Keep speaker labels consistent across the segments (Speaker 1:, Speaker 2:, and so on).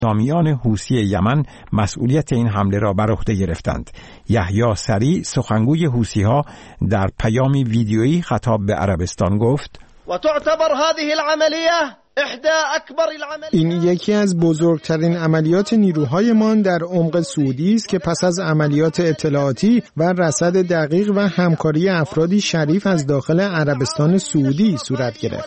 Speaker 1: نظامیان حوثی یمن مسئولیت این حمله را بر عهده گرفتند. یحیی سری سخنگوی حوثی‌ها در پیامی ویدیویی خطاب به عربستان گفت:
Speaker 2: و تعتبر هذه العملیه
Speaker 3: این یکی از بزرگترین عملیات نیروهایمان در عمق سعودی است که پس از عملیات اطلاعاتی و رصد دقیق و همکاری افرادی شریف از داخل عربستان سعودی صورت گرفت.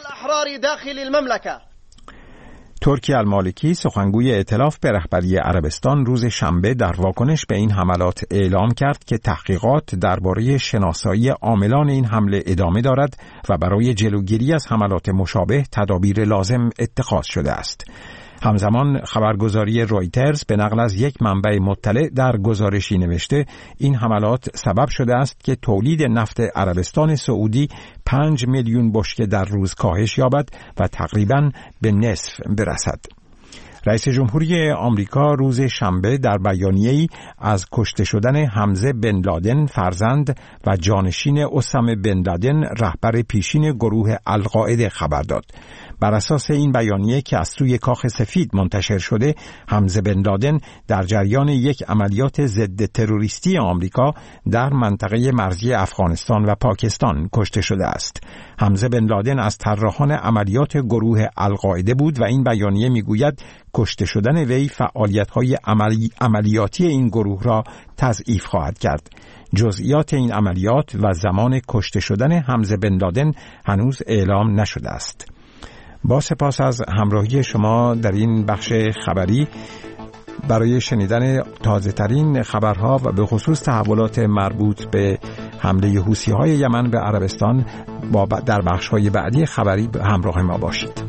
Speaker 1: ترکی المالکی سخنگوی ائتلاف به رهبری عربستان روز شنبه در واکنش به این حملات اعلام کرد که تحقیقات درباره شناسایی عاملان این حمله ادامه دارد و برای جلوگیری از حملات مشابه تدابیر لازم اتخاذ شده است. همزمان خبرگزاری رویترز به نقل از یک منبع مطلع در گزارشی نوشته این حملات سبب شده است که تولید نفت عربستان سعودی 5 میلیون بشکه در روز کاهش یابد و تقریباً به نصف برسد. رئیس جمهوری آمریکا روز شنبه در بیانیه‌ای از کشته شدن حمزه بن لادن فرزند و جانشین اسامه بن لادن رهبر پیشین گروه القاعده خبر داد. بر اساس این بیانیه که از سوی کاخ سفید منتشر شده، حمزه بن لادن در جریان یک عملیات ضد تروریستی آمریکا در منطقه مرزی افغانستان و پاکستان کشته شده است. حمزه بن لادن از طراحان عملیات گروه القاعده بود و این بیانیه میگوید کشته شدن وی فعالیت‌های عملیاتی این گروه را تضعیف خواهد کرد. جزئیات این عملیات و زمان کشته شدن حمزه بن لادن هنوز اعلام نشده است. با سپاس از همراهی شما در این بخش خبری. برای شنیدن تازه ترین خبرها و به خصوص تحولات مربوط به حمله حوثی‌های یمن به عربستان در بخش‌های بعدی خبری همراه ما باشید.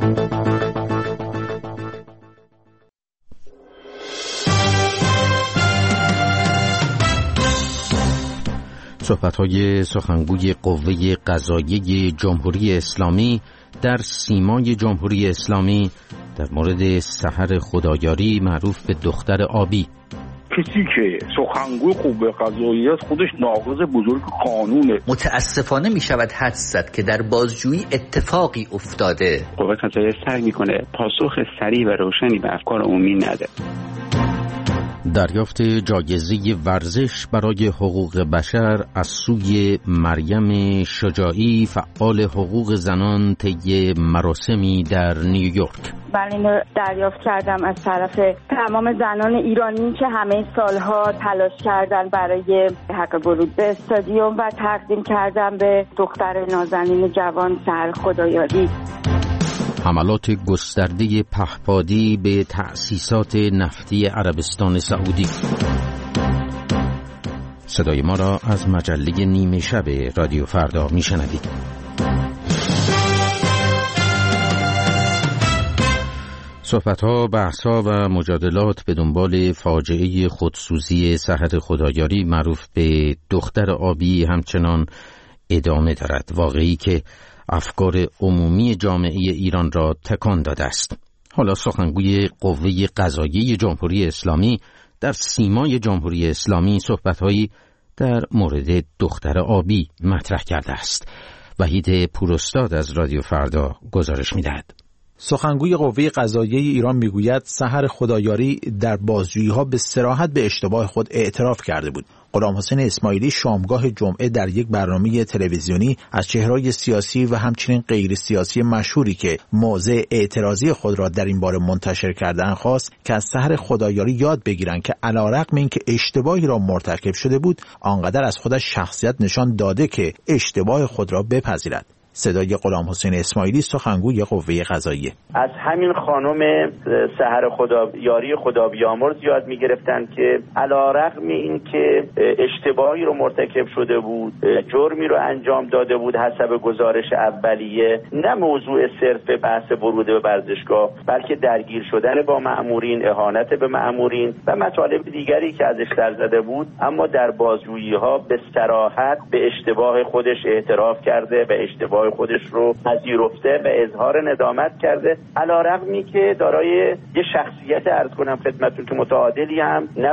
Speaker 4: صحبت‌های سخنگوی قوه قضاییه جمهوری اسلامی در سیمای جمهوری اسلامی در مورد سحر خدایاری معروف به دختر آبی.
Speaker 5: کسی که سخنگوی قوه قضاییه خودش ناقض بزرگ قانونه.
Speaker 6: متاسفانه می شود حدس زد که در بازجویی اتفاقی افتاده.
Speaker 7: قوه قضاییه سعی میکنه پاسخ سریع و روشنی به افکار عمومی نده.
Speaker 4: دریافت جایزه ورزش برای حقوق بشر از سوی مریم شجاعی، فعال حقوق زنان، طی مراسمی در نیویورک.
Speaker 8: من اینو دریافت کردم از طرف تمام زنان ایرانی که همه سالها تلاش کردن برای حق ورود به استادیوم و تقدیم کردم به دختر نازنین جوان سحر خدایاری.
Speaker 4: حملات گسترده پهپادی به تأسیسات نفتی عربستان سعودی. صدای ما را از مجله نیمه شب رادیو فردا میشنوید. صحبت‌ها، بحث‌ها و مجادلات به دنبال فاجعه خودسوزی سحر خدایاری معروف به دختر آبی همچنان ادامه دارد. واقعی که افکار عمومی جامعه ایران را تکان داده است. حالا سخنگوی قوه قضاییه جمهوری اسلامی در سیمای جمهوری اسلامی صحبت‌هایی در مورد دختر آبی مطرح کرده است. وحید پوراستاد از رادیو فردا گزارش می‌دهد.
Speaker 9: سخنگوی قوه قضاییه ایران میگوید سحر خدایاری در بازجویی‌ها به صراحت به اشتباه خود اعتراف کرده بود. غلامحسین اسماعیلی شامگاه جمعه در یک برنامه تلویزیونی از چهره‌های سیاسی و همچنین غیر سیاسی مشهوری که موضع اعتراضی خود را در این باره منتشر کردند خواست که از سحر خدایاری یاد بگیرند که علیرغم اینکه اشتباهی را مرتکب شده بود، آنقدر از خودش شخصیت نشان داده که اشتباه خود را بپذیرد. صدای غلامحسین اسماعیلی سخنگوی قوه قضاییه.
Speaker 10: از همین خانم سحر خدایاری خدا بیامرز یاد می‌گرفتن که علیرغم اینکه اشتباهی رو مرتکب شده بود، جرمی رو انجام داده بود حسب گزارش اولیه، نه موضوع صرف بحث ورود به ورزشگاه، بلکه درگیر شدن با مأمورین، اهانت به مأمورین و مطالب دیگری که ازش سر زده بود، اما در بازجویی‌ها به صراحت به اشتباه خودش اعتراف کرده و اشتباه خودش رو پذیرفته و اظهار ندامت کرده، علیرغمی که دارای یه شخصیت عرض کنم خدمتتون که متعادلی هم نبوده.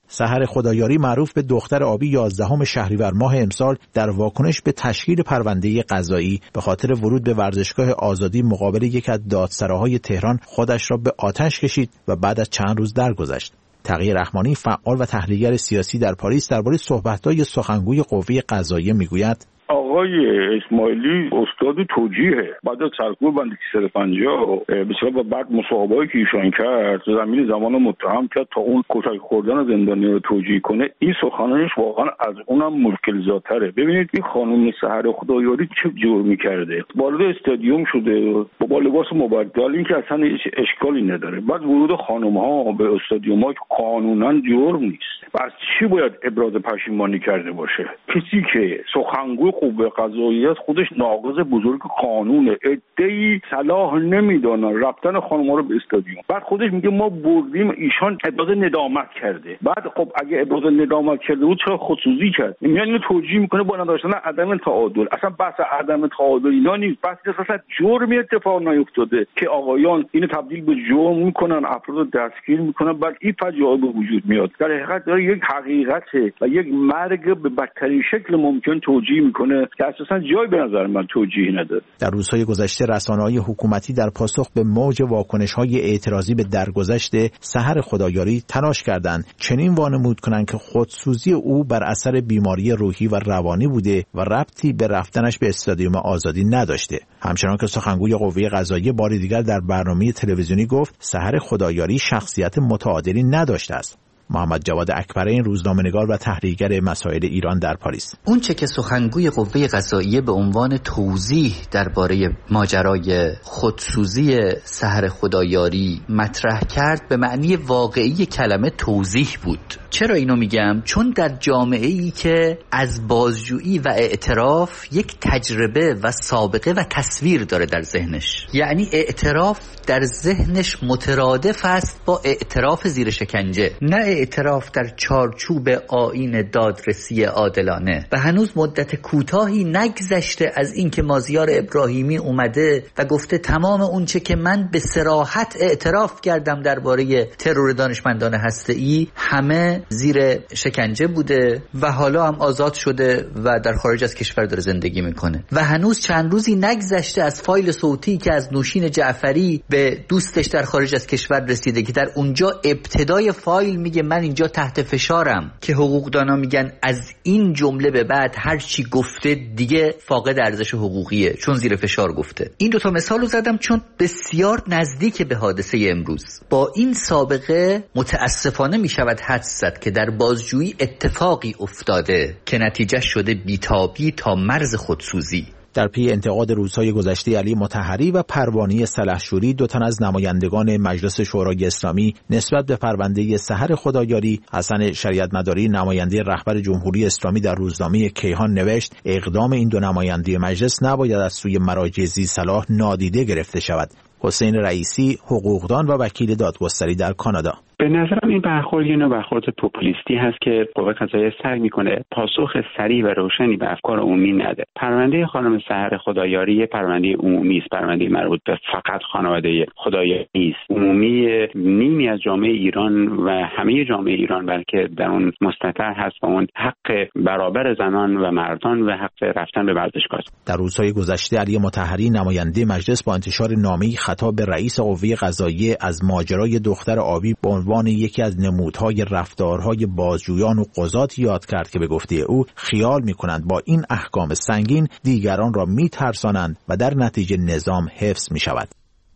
Speaker 9: سحر خدایاری معروف به دختر آبی 11 شهریور ماه امسال در واکنش به تشکیل پرونده قضایی به خاطر ورود به ورزشگاه آزادی مقابل یک از دادسراهای تهران خودش را به آتش کشید و بعد از چند روز درگذشت. تقی رحمانی فعال و تحلیلگر سیاسی در پاریس درباره صحبت‌های سخنگوی قوه قضاییه میگوید
Speaker 5: آقای اسماعیلی استاد توجیهه. بعد از سرکوب بند 350 بسیار بعد مصاحبه‌ای که ایشان کرد زمین زمان متهم کرد تا اون کتک خوردن زندانی رو توجیه کنه. این سخنانش واقعا از اونم مشکل‌زاتره. ببینید این خانم سحر خدایاری چه جرمی کرده. وارد استادیوم شده با لباس مبدل، این که اصلا هیچ اشکالی نداره. بعد ورود خانم‌ها به استادیوم‌ها قانوناً جرم نیست. از چی باید ابراز پشیمانی کرده باشه؟ کسی که سخنگوی قوه قضاییه خودش ناقض بزرگ قانونه. عده‌ای صلاح نمیدونن رفتن خانم‌ها رو به استادیوم. بعد خودش میگه ما بردیم، ایشان ابراز ندامت کرده. بعد خب اگه ابراز ندامت کرده بود چرا خودسوزی کرد؟ یعنی اینو توجیه میکنه با نداشتن عدم تعادل. اصلا بحث عدم تعادل اینا نیست. بحث اصلا جرمی اتفاق نیفتاده که آقایان اینو تبدیل به جرم میکنن، افراد دستگیر میکنن، بعد این فجایع به وجود میاد. در حقیقت داره یک حقیقته و یک مرگ به بدترین شکل ممکن توجیه میکنه که اساسا جای به نظر من توجیه نداره.
Speaker 9: در روزهای گذشته رسانه‌های حکومتی در پاسخ به موج واکنش‌های اعتراضی به درگذشت سحر خدایاری تلاش کردند چنین وانمود کنند که خودسوزی او بر اثر بیماری روحی و روانی بوده و ربطی به رفتنش به استادیوم آزادی نداشته. همچنان که سخنگوی قوه قضاییه بار دیگر در برنامه تلویزیونی گفت سحر خدایاری شخصیت متعادلی نداشته است. محمد جواد اکبرین، روزنامه‌نگار و تحلیلگر مسائل ایران در پاریس.
Speaker 6: اون چه که سخنگوی قوه قضاییه به عنوان توضیح درباره ماجرای خودسوزی سحر خدایاری مطرح کرد به معنی واقعی کلمه توضیح بود. چرا اینو میگم؟ چون در جامعه‌ای که از بازجویی و اعتراف یک تجربه و سابقه و تصویر داره در ذهنش، یعنی اعتراف در ذهنش مترادف است با اعتراف زیر شکنجه، نه اعتراف در چارچوب آیین دادرسی عادلانه. و هنوز مدت کوتاهی نگذشته از اینکه مازیار ابراهیمی اومده و گفته تمام اون چه که من به صراحت اعتراف کردم درباره ترور دانشمندان هسته‌ای همه زیر شکنجه بوده و حالا هم آزاد شده و در خارج از کشور داره زندگی میکنه. و هنوز چند روزی نگذشته از فایل صوتی که از نوشین جعفری به دوستش در خارج از کشور رسیده که در اونجا ابتدای فایل میگه من اینجا تحت فشارم، که حقوقدانا میگن از این جمله به بعد هر چی گفته دیگه فاقد ارزش حقوقیه چون زیر فشار گفته. این دوتا مثالو زدم چون بسیار نزدیک به حادثه امروز. با این سابقه متاسفانه میشود حدس زد که در بازجویی اتفاقی افتاده که نتیجه شده بیتابی تا مرز خودسوزی.
Speaker 9: در پی انتقاد روزهای گذشته علی مطهری و پروانی سلحشوری، دو تن از نمایندگان مجلس شورای اسلامی نسبت به پرونده سحر خدایاری، حسن شریعتمداری نماینده رهبر جمهوری اسلامی در روزنامه کیهان نوشت اقدام این دو نماینده مجلس نباید از سوی مراجع ذی صلاح نادیده گرفته شود. حسین رئیسی، حقوقدان و وکیل دادگستری در کانادا:
Speaker 7: به نظرم این برخورد یه نوع برخورد پوپولیستی هست که قوه قضاییه سعی میکنه پاسخ سریع و روشنی به افکار عمومی نده. پرونده خانم سحر خدایاری یه پرونده عمومی است، پرونده مربوط به فقط خانواده خدایاری نیست، عمومی نیمی از جامعه ایران و همه جامعه ایران بلکه در اون مستتر هست و اون حق برابر زنان و مردان و حق رفتن به ورزشگاه.
Speaker 9: در روزهای گذشته علی مطهری نماینده مجلس با انتشار نامه‌ای خطاب به رئیس قوه قضاییه از ماجرای دختر آبی به عنوان یکی از نمودهای رفتارهای بازجویان و قضات یاد کرد که به گفته او خیال می‌کنند با این احکام سنگین دیگران را می‌ترسانند و در نتیجه نظام حفظ می‌شود.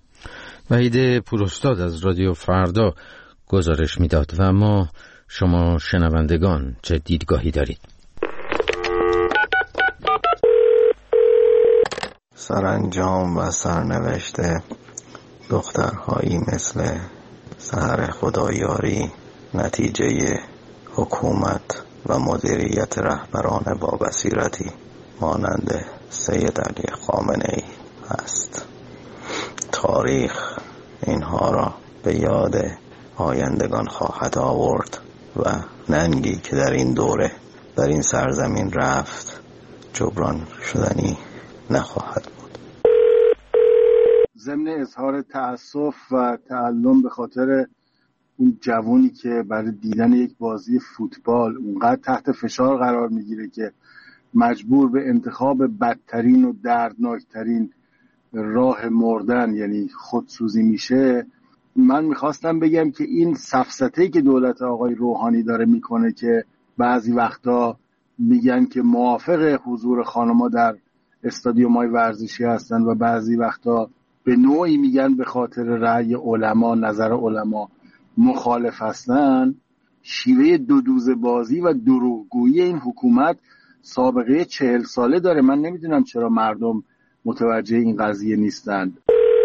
Speaker 4: وحید پوراستاد از رادیو فردا گزارش می‌داد. و ما شما شنوندگان چه دیدگاهی دارید؟
Speaker 11: سرانجام و سرنوشت دخترهایی مثل سحر خدایاری نتیجه حکومت و مدیریت رهبران با بصیرتی مانند سید علی خامنه‌ای است. تاریخ اینها را به یاد آیندگان خواهد آورد و ننگی که در این دوره در این سرزمین رفت جبران شدنی نخواهد بود.
Speaker 12: ضمن اظهار تأسف و تعلم به خاطر اون جوانی که برای دیدن یک بازی فوتبال اونقدر تحت فشار قرار میگیره که مجبور به انتخاب بدترین و دردناکترین راه مردن یعنی خودسوزی میشه. من میخواستم بگم که این سفسطه‌ای که دولت آقای روحانی داره میکنه که بعضی وقتا میگن که موافق حضور خانم‌ها در استادیوم‌های ورزشی هستن و بعضی وقتا به نوعی میگن به خاطر رأی علما، نظر علما مخالف هستن، شیوه دودوزه بازی و دروغگویی این حکومت سابقه 40 ساله داره. من نمیدونم چرا مردم متوجه این قضیه نیستند.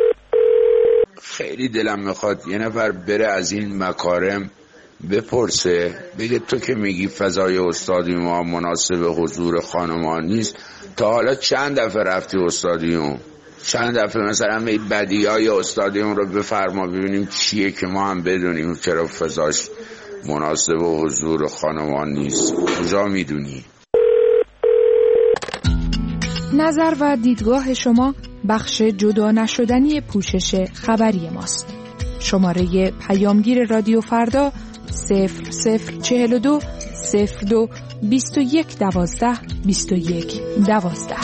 Speaker 13: خیلی دلم میخواد یه نفر بره از این مکارم بپرسه، بگه تو که میگی فضای استادیوم ها مناسب حضور خانم‌ها نیست، تا حالا چند دفعه رفتی استادیوم؟ چند دفعه مثلا بدیهای استادیوم رو بفرما ببینیم چیه که ما هم بدونیم چرا فضاش مناسب حضور خانم‌ها نیست. کجا میدونی؟
Speaker 14: نظر و دیدگاه شما بخش جدا نشدنی پوشش خبری ماست. شماره پیامگیر رادیو فردا 0042 02 21 12 21 12.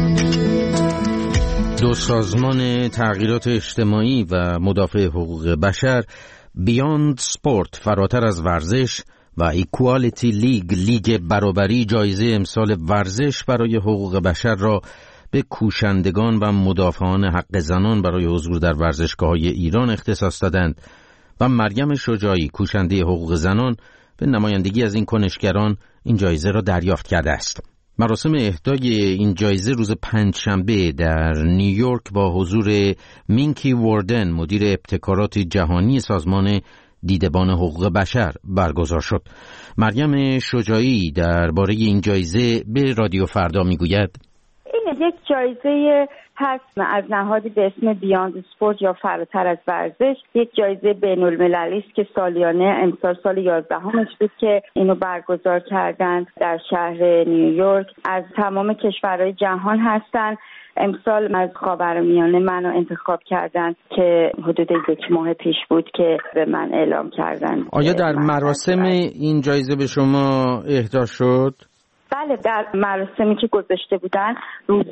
Speaker 4: دو سازمان تغییرات اجتماعی و مدافع حقوق بشر بیاند سپورت فراتر از ورزش و ایکوالیتی لیگ برابری جایزه امسال ورزش برای حقوق بشر را به کوشندگان و مدافعان حق زنان برای حضور در ورزشگاه‌های ایران اختصاص دادند و مریم شجاعی کوشنده حقوق زنان به نمایندگی از این کنشگران این جایزه را دریافت کرده است. مراسم اهدای این جایزه روز پنجشنبه در نیویورک با حضور مینکی واردن مدیر ابتکارات جهانی سازمان دیدبان حقوق بشر برگزار شد. مریم شجاعی درباره این جایزه به رادیو فردا میگوید:
Speaker 8: این یک جایزه هست از نهادی به اسم بیاند سپورت یا فراتر از ورزش. یک جایزه بین‌المللی است که سالیانه امسال سال 11مش بود که اینو برگزار کردند در شهر نیویورک. از تمام کشورهای جهان هستند. امسال از خاورمیانه منو انتخاب کردن که حدود 1 ماه پیش بود که به من اعلام کردن.
Speaker 4: آیا در مراسم این جایزه به شما اهدا شد؟
Speaker 8: بله، در مراسمی که گذاشته بودن روز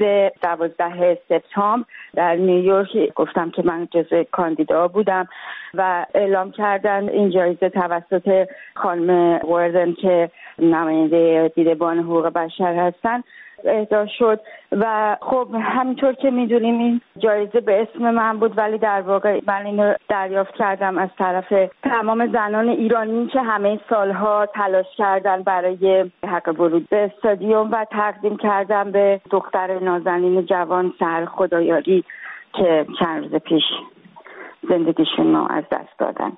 Speaker 8: 12 سپتامبر در نیویورک گفتم که من جزو کاندیدا بودم و اعلام کردن این جایزه توسط خانم واردن که نماینده دیدبان حقوق بشر هستن اهدا شد. و خب همینطور که میدونیم این جایزه به اسم من بود، ولی در واقع من اینو دریافت کردم از طرف تمام زنان ایرانی که همه سالها تلاش کردن برای حق ورود به استادیوم و تقدیم کردم به دختر نازنین جوان سحر خدایاری که چند روز پیش زندگیشون رو از دست دادن.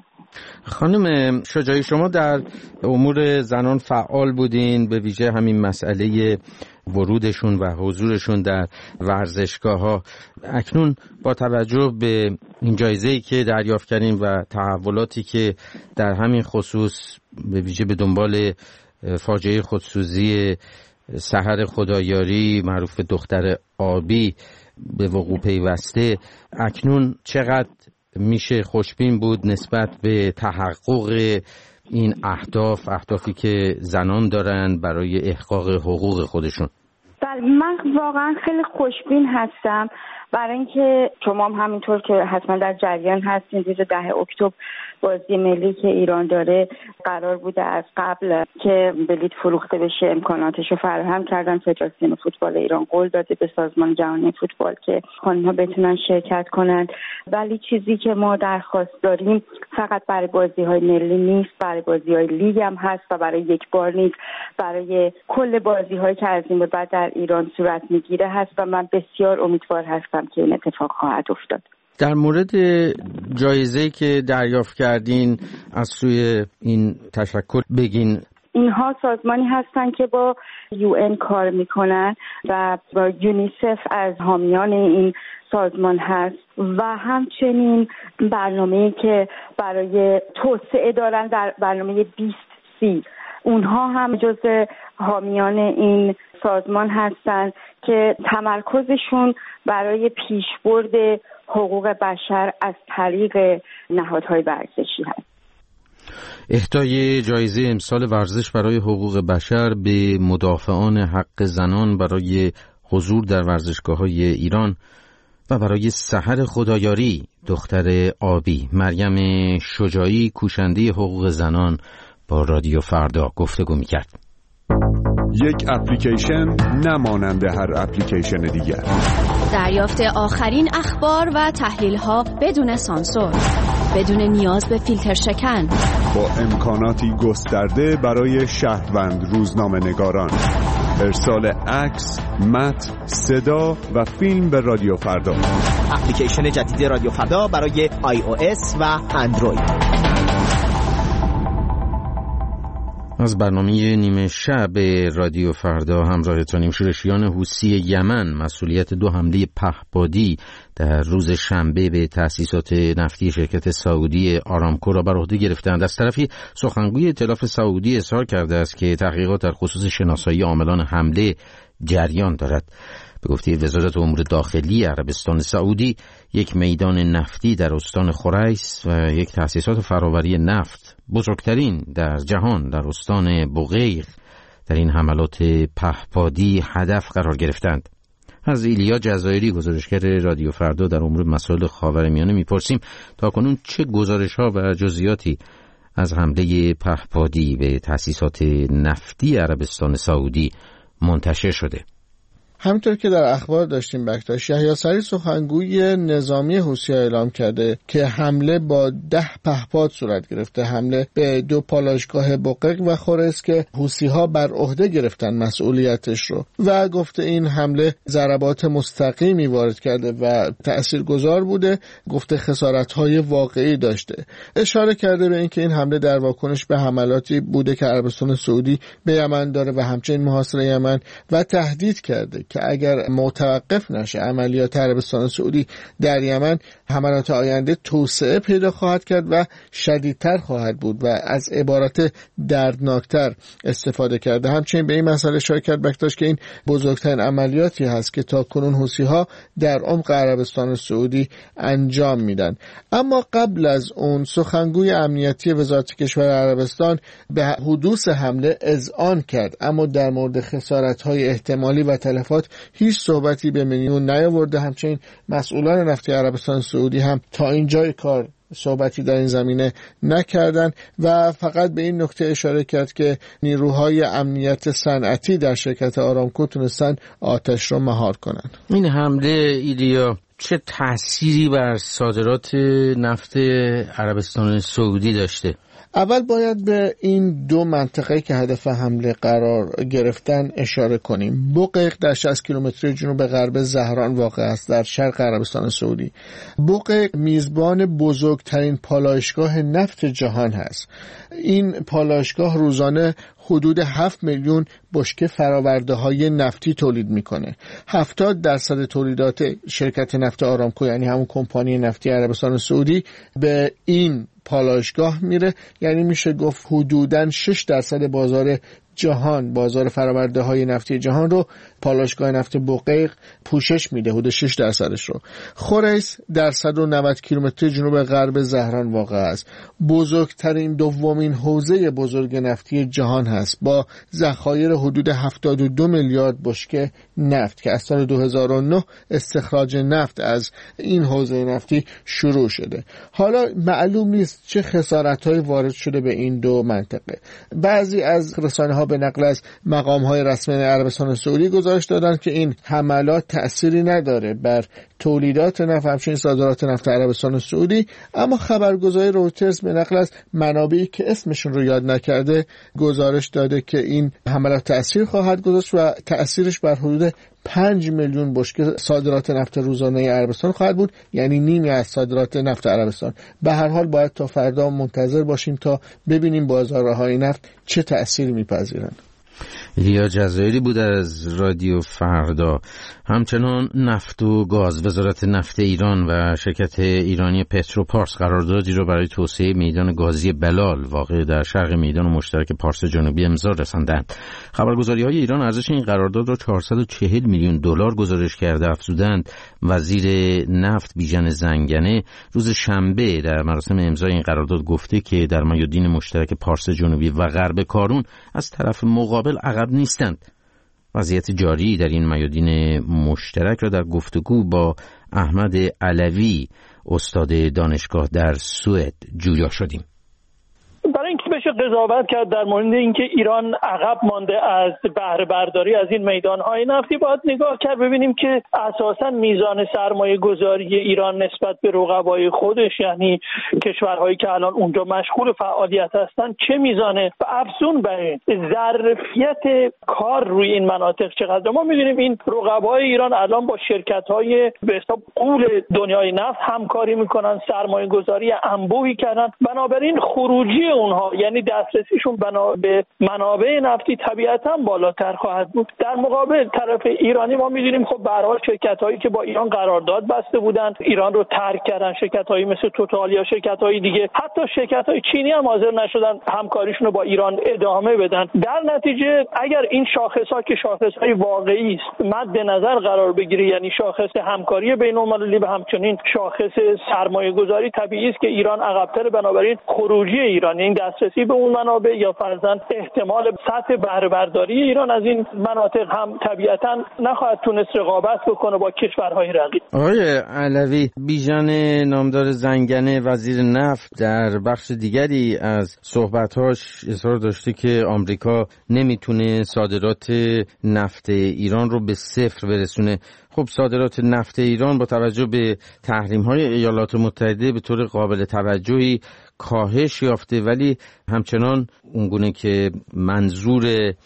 Speaker 4: خانم شجاعی، شما در امور زنان فعال بودین، به ویژه همین مسئله ورودشون و حضورشون در ورزشگاه‌ها. اکنون با توجه به این جایزه‌ای که دریافت کردین و تحولاتی که در همین خصوص به ویژه به دنبال فاجعه خودسوزی سحر خدایاری معروف به دختر آبی به وقوع پیوسته، اکنون چقدر میشه خوشبین بود نسبت به تحقق این اهدافی که زنان دارن برای احقاق حقوق خودشون؟
Speaker 8: بله، من واقعا خیلی خوشبین هستم برای اینکه شما هم همینطور که حتما در جریان هستین روز 10 اکتبر بازی ملی که ایران داره قرار بوده از قبل که بلیط فروخته بشه، امکاناتش رو فراهم کردن. فدراسیون فوتبال ایران قول داده به سازمان جهانی فوتبال که خانم‌ها بتونن شرکت کنن، ولی چیزی که ما درخواست داریم فقط برای بازی‌های ملی نیست، برای بازی‌های لیگ هم هست و برای یک بار نیست، برای کل بازی‌هایی که از این به بعد در ایران صورت میگیره هست و من بسیار امیدوار هستم که این اتفاق خواهد افتاد.
Speaker 4: در مورد جایزه‌ای که دریافت کردین از سوی این تشکل بگین.
Speaker 8: اینها سازمانی هستن که با UN کار میکنن و با یونیسف از حامیان این سازمان هست و همچنین برنامه‌ای که برای توسعه دارن در برنامه 2030 اونها هم جزء حامیان این سازمان هستن که تمرکزشون برای پیشبرد حقوق بشر از طریق نهادهای ورزشی هست.
Speaker 4: اهدای جایزه امسال ورزش برای حقوق بشر به مدافعان حق زنان برای حضور در ورزشگاه‌های ایران و برای سحر خدایاری دختر آبی مریم شجاعی کوشنده حقوق زنان با رادیو فردا گفتگو می‌کرد.
Speaker 15: یک اپلیکیشن نمانند هر اپلیکیشن دیگر.
Speaker 16: دریافت آخرین اخبار و تحلیل‌ها بدون سانسور، بدون نیاز به فیلتر شکن،
Speaker 15: با امکاناتی گسترده برای شهروند روزنامه‌نگاران. ارسال عکس، متن، صدا و فیلم به رادیو فردا.
Speaker 2: اپلیکیشن جدید رادیو فردا برای iOS و اندروید.
Speaker 4: از برنامه نیمه شب رادیو فردا همراهتانیم. شورشیان حوثی یمن مسئولیت 2 حمله پهپادی در روز شنبه به تأسیسات نفتی شرکت سعودی آرامکو را بر عهده گرفتند. از طرفی سخنگوی ائتلاف سعودی اظهار کرده است که تحقیقات در خصوص شناسایی عاملان حمله جریان دارد. به گفته وزارت امور داخلی عربستان سعودی، یک میدان نفتی در استان خریس و یک تأسیسات فرآوری نفت بزرگترین در جهان در استان بوقیق در این حملات پهپادی هدف قرار گرفتند. از ایلیا جزایری گزارشگر رادیو فردا در امور مسائل خاورمیانه میپرسیم تاکنون چه گزارش‌ها و جزئیاتی از حمله پهپادی به تأسیسات نفتی عربستان سعودی منتشر شده.
Speaker 3: همونطور که در اخبار داشتیم بکتاش، یحیی سری سخنگوی نظامی حوثی‌ها اعلام کرده که حمله با 10 پهپاد صورت گرفته، حمله به 2 پالایشگاه بوقیق و خریس که حوثی‌ها بر عهده گرفتن مسئولیتش رو و گفته این حمله ضربات مستقیمی وارد کرده و تاثیرگذار بوده، گفته خسارت‌های واقعی داشته. اشاره کرده به اینکه این حمله در واکنش به حملاتی بوده که عربستان سعودی به یمن داره و همچنین محاصره یمن و تهدید کرده که اگر متوقف نشه عملیات عربستان سعودی در یمن، حملات آینده توسعه پیدا خواهد کرد و شدیدتر خواهد بود و از عبارات دردناکتر استفاده کرده. همچنین به این مسئله اشاره کرد بکتاش که این بزرگترین عملیاتی هست که تا کنون حوثی‌ها در عمق عربستان سعودی انجام میدن. اما قبل از اون سخنگوی امنیتی وزارت کشور عربستان به حدوث حمله اذعان کرد، اما در مورد خسارت‌های احتمالی و تلفات هیچ صحبتی به میون نیاورده. همچنین مسئولان نفتی عربستان سعودی هم تا اینجای کار صحبتی در این زمینه نکردن و فقط به این نکته اشاره کرد که نیروهای امنیت صنعتی در شرکت آرامکو تونستن آتش رو مهار کنن.
Speaker 4: این حمله ایلیا چه تأثیری بر صادرات نفت عربستان سعودی داشته؟
Speaker 3: اول باید به این 2 منطقه که هدف حمله قرار گرفتن اشاره کنیم. بوقیق در 60 کیلومتری جنوب غرب زهران واقع است در شرق عربستان سعودی. بوقیق میزبان بزرگترین پالایشگاه نفت جهان هست. این پالایشگاه روزانه حدود 7 میلیون بشکه فرآورده‌های نفتی تولید میکنه. 70% تولیدات شرکت نفت آرامکو، یعنی همون کمپانی نفتی عربستان سعودی، به این پالایشگاه میره. یعنی میشه گفت حدوداً 6% بازار جهان، بازار فرآورده‌های نفتی جهان رو پالایشگاه نفت بوقیق پوشش میده، حدود 6% رو. خریس در 190 کیلومتر جنوب غرب زهران واقع است. بزرگترین دومین حوزه بزرگ نفتی جهان هست با ذخایر حدود 72 میلیارد بشکه نفت که از سال 2009 استخراج نفت از این حوزه نفتی شروع شده. حالا معلوم نیست چه خسارت‌هایی وارد شده به این 2 منطقه. بعضی از رسانه‌ها به نقل از مقام‌های رسمی عربستان سعودی گزارش دادند که این حملات تأثیری نداره بر تولیدات نفت همچنین صادرات نفت عربستان سعودی، اما خبرگزاری رویترز به نقل از منابعی که اسمشون رو یاد نکرده گزارش داده که این حملات تأثیر خواهد گذاشت و تأثیرش بر حدود 5 میلیون بشکه صادرات نفت روزانه عربستان خواهد بود، یعنی نیمی از صادرات نفت عربستان. به هر حال باید تا فردا منتظر باشیم تا ببینیم بازارهای نفت چه تأثیری میپذیرند.
Speaker 4: ایلیا جزایری بود از رادیو فردا. همچنان نفت و گاز، وزارت نفت ایران و شرکت ایرانی پتروپارس قراردادی را برای توسعه میدان گازی بلال واقع در شرق میدان مشترک پارس جنوبی امضا رساندند. خبرگزاری‌های ایران ارزش این قرارداد را 440 میلیون دلار گزارش کرده. افزودند وزیر نفت بیژن زنگنه روز شنبه در مراسم امضای این قرارداد گفته که در میادین مشترک پارس جنوبی و غرب کارون از طرف مقابل عقب نیستند. وضعیت جاری در این میادین مشترک را در گفتگو با احمد علوی استاد دانشگاه در سوئد جویا شدیم.
Speaker 17: برای اینکه بشه قضاوت کرد در مورد اینکه ایران عقب مانده از بهره برداری از این میدان‌های نفتی، باید نگاه کرد ببینیم که اساساً میزان سرمایه گذاری ایران نسبت به رقبای خودش، یعنی کشورهایی که الان اونجا مشغول فعالیت هستن، چه میزانه و افزون بر این ظرفیت کار روی این مناطق چقدر. ما می‌بینیم این رقبای ایران الان با شرکت‌های به حساب غول دنیای نفت همکاری می‌کنن، سرمایه گذاری انبوهی کردن، بنابراین خروجی اونها یعنی دسترسیشون به منابع نفتی طبیعتاً بالاتر خواهد بود. در مقابل طرف ایرانی ما می‌دونیم خب به هر حال شرکت‌هایی که با ایران قرارداد بسته بودند ایران رو ترک کردن، شرکت‌هایی مثل توتال یا شرکت‌های دیگه، حتی شرکت‌های چینی هم حاضر نشدن همکاریشون رو با ایران ادامه بدن. در نتیجه اگر این شاخص‌ها که شاخص‌های واقعی است مد نظر قرار بگیره، یعنی شاخص همکاری بین‌المللی و همچنین شاخص سرمایه‌گذاری، طبیعی است که ایران عقب‌تر، بنابراین خروجی ایران، این دسترسی به اون منابع یا فرضاً احتمال سطح بهره برداری ایران از این مناطق هم طبیعتاً نخواهد تونست رقابت بکنه با کشورهای رقیب.
Speaker 4: آقای علوی، بیژن نامدار زنگنه وزیر نفت در بخش دیگری از صحبت‌هاش اصرار داشته که آمریکا نمیتونه صادرات نفت ایران رو به صفر برسونه. خب صادرات نفت ایران با توجه به تحریم‌های ایالات متحده به طور قابل توجهی کاهش یافته، ولی همچنان اونگونه که منظور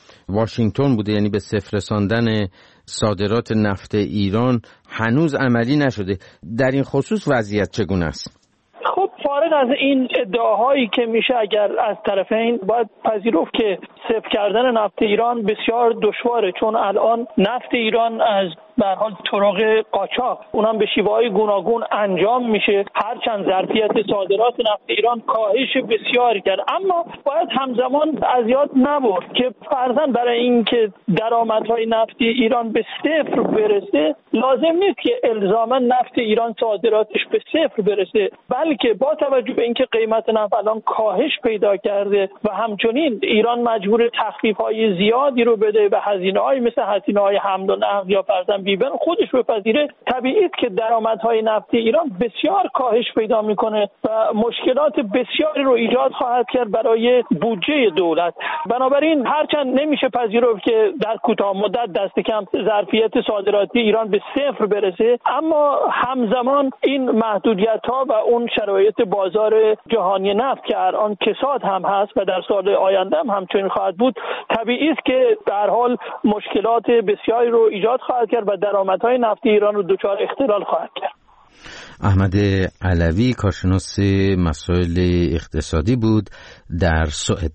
Speaker 4: واشنگتن بوده، یعنی به صفر رساندن صادرات نفت ایران، هنوز عملی نشده. در این خصوص وضعیت چگونه است؟
Speaker 17: خب فارغ از این ادعاهایی که میشه اگر از طرفین، باید پذیرفت که صفر کردن نفت ایران بسیار دشواره، چون الان نفت ایران از به هر حال طرق قاچاق اونم به شیوه‌های گوناگون انجام میشه، هرچند ظرفیت صادرات نفت ایران کاهش بسیاری کرد، اما باید همزمان از یاد نبرد که فرضاً برای اینکه درآمدهای نفتی ایران به صفر برسه لازم نیست که الزاما نفت ایران صادراتش به صفر برسه، بلکه با توجه به اینکه قیمت نفت الان کاهش پیدا کرده و همچنین ایران مجبور تخفیف‌های زیادی رو بده و هزینه‌های مثل هزینه‌های حمل و نقل یا فرضاً بیبن خودش بپذیره، طبیعی است که درآمدهای نفتی ایران بسیار کاهش پیدا میکنه و مشکلات بسیاری رو ایجاد خواهد کرد برای بودجه دولت. بنابراین هرچند نمیشه پذیرفت که در کوتاه مدت دست کم ظرفیت صادراتی ایران به صفر برسه، اما همزمان این محدودیت‌ها و اون شرایط بازار جهانی نفت که الان کساد هم هست و در سال آینده هم همچنین خواهد بود، طبیعی است که به هر حال مشکلات بسیاری رو ایجاد خواهد کرد و درآمدهای نفتی ایران رو دچار اختلال خواهد کرد.
Speaker 4: احمد علوی، کارشناس مسائل اقتصادی بود در سوئد.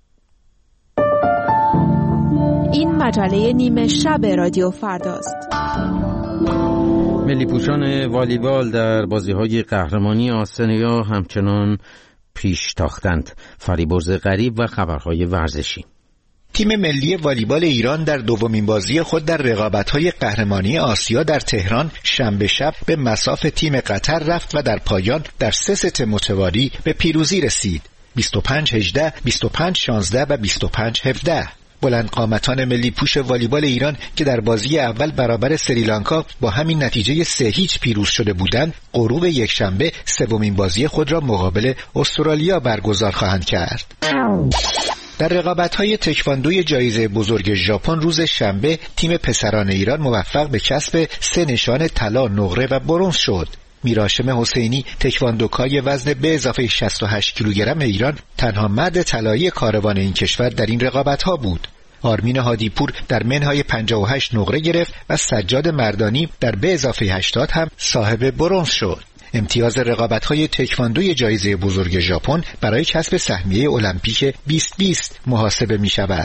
Speaker 14: این مجله نیمه شب رادیو فرداست.
Speaker 4: ملی پوشان والیبال در بازی‌های قهرمانی آسیا همچنان پیش تاختند. فریبرز غریب و خبرهای ورزشی.
Speaker 18: تیم ملی والیبال ایران در دومین بازی خود در رقابت‌های قهرمانی آسیا در تهران شنبه شب به مصاف تیم قطر رفت و در پایان در 3 ست متوالی به پیروزی رسید: 25-18، 25-16 و 25-17. بلند قامتان ملی پوش والیبال ایران که در بازی اول برابر سریلانکا با همین نتیجه 3-0 پیروز شده بودند، غروب یکشنبه سومین بازی خود را مقابل استرالیا برگزار خواهند کرد. در رقابت‌های تکواندوی جایزه بزرگ ژاپن روز شنبه تیم پسران ایران موفق به کسب 3 نشان طلا، نقره و برنز شد. میراشم حسینی، تکواندوکای وزن به اضافه 68 کیلوگرم ایران، تنها مرد طلایی کاروان این کشور در این رقابت‌ها بود. آرمین هادیپور در منهای 58 نقره گرفت و سجاد مردانی در به اضافه 80 هم صاحب برنز شد. امتیاز رقابت‌های تکواندوی جایزه بزرگ ژاپن برای کسب سهمیه المپیک 2020 محاسبه می‌شود.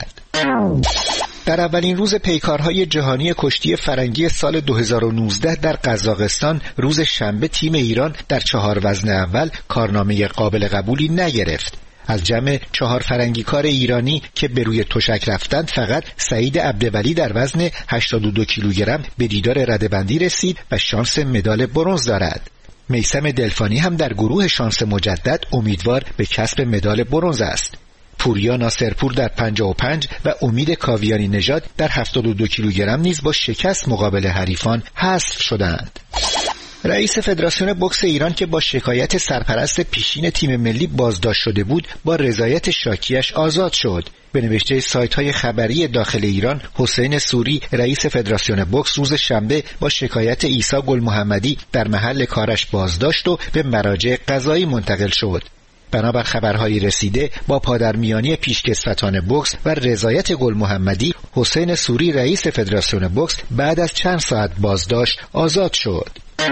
Speaker 18: در اولین روز پیکارهای جهانی کشتی فرنگی سال 2019 در قزاقستان روز شنبه تیم ایران در 4 وزن اول کارنامه قابل قبولی نگرفت. از جمع 4 فرنگیکار ایرانی که به روی تشک رفتند فقط سعید عبدولی در وزن 82 کیلوگرم به دیدار رده‌بندی رسید و شانس مدال برنز دارد. میثم دلفانی هم در گروه شانس مجدد امیدوار به کسب مدال برنز است. پوریا ناصرپور در 55 و امید کاویانی نژاد در 72 کیلوگرم نیز با شکست مقابل حریفان حذف شدند. رئیس فدراسیون بوکس ایران که با شکایت سرپرست پیشین تیم ملی بازداشت شده بود با رضایت شاکیش آزاد شد. به نوشته سایت‌های خبری داخل ایران، حسین سوری رئیس فدراسیون بوکس روز شنبه با شکایت عیسی گل محمدی در محل کارش بازداشت و به مراجع قضایی منتقل شد. بنابر خبرهای رسیده با پادرمیانی پیشکسوتان بوکس و رضایت گل محمدی، حسین سوری رئیس فدراسیون بوکس بعد از چند ساعت بازداشت آزاد شد.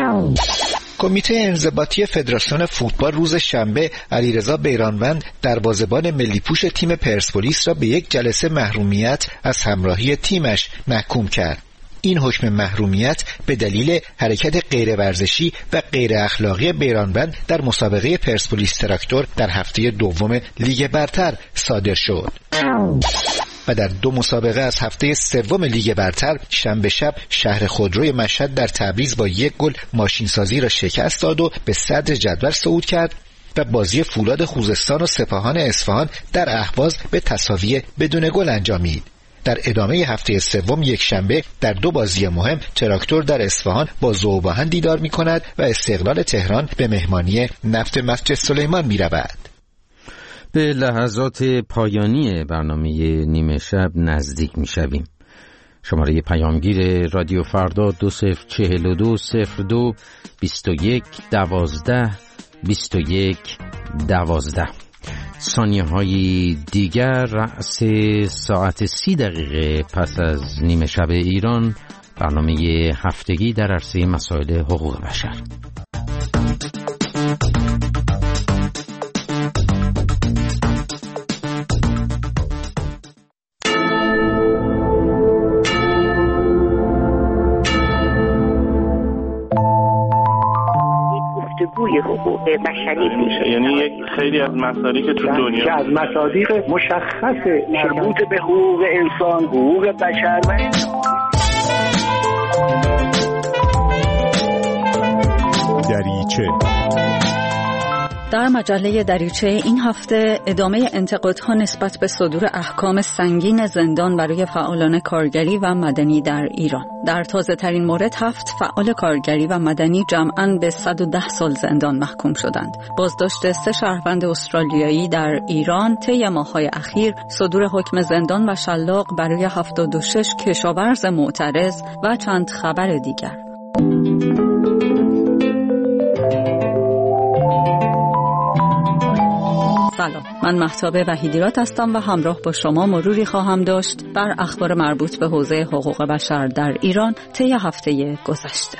Speaker 18: کمیته انضباطی فدراسیون فوتبال روز شنبه علیرضا بیرانوند دروازه‌بان ملی پوش تیم پرسپولیس را به یک جلسه محرومیت از همراهی تیمش محکوم کرد. این حکم محرومیت به دلیل حرکت غیر ورزشی و غیر اخلاقی بیرانوند در مسابقه پرسپولیس تراکتور در هفته دوم لیگ برتر صادر شد. و در 2 مسابقه از هفته سوم لیگ برتر شنبه شب شهر خودروی مشهد در تبریز با 1 گل ماشینسازی را شکست داد و به صدر جدول صعود کرد و بازی فولاد خوزستان و سپاهان اصفهان در اهواز به تساوی بدون گل انجامید. در ادامه هفته سوم یک شنبه در 2 بازی مهم تراکتور در اصفهان با ذوباهن دیدار می کند و استقلال تهران به مهمانی نفت مسجد سلیمان می رود.
Speaker 4: به لحظات پایانی برنامه نیمه شب نزدیک می شویم. شماره پیامگیر رادیو فردا 2042 02 21 12 21 12. ثانیه های دیگر رأس ساعت 30 دقیقه پس از نیمه شب ایران برنامه هفتگی در عرصه مسائل حقوق بشر.
Speaker 19: حقوق بشری میشه،
Speaker 20: یعنی یک خیلی از مصادیق تو دنیا
Speaker 19: که از مصادیق مشخص مربوط به حقوق انسان، حقوق بشر و
Speaker 15: دریچه.
Speaker 21: در مجله دریچه این هفته ادامه انتقادها نسبت به صدور احکام سنگین زندان برای فعالان کارگری و مدنی در ایران. در تازه ترین مورد 7 فعال کارگری و مدنی جمعاً به 110 سال زندان محکوم شدند. بازداشت 3 شهروند استرالیایی در ایران طی ماه‌های اخیر، صدور حکم زندان و شلاق برای 76 کشاورز معترض و چند خبر دیگر. سلام، من مهتاب وحیدیرات هستم و همراه با شما مروری خواهم داشت بر اخبار مربوط به حوزه حقوق بشر در ایران طی هفته گذشته.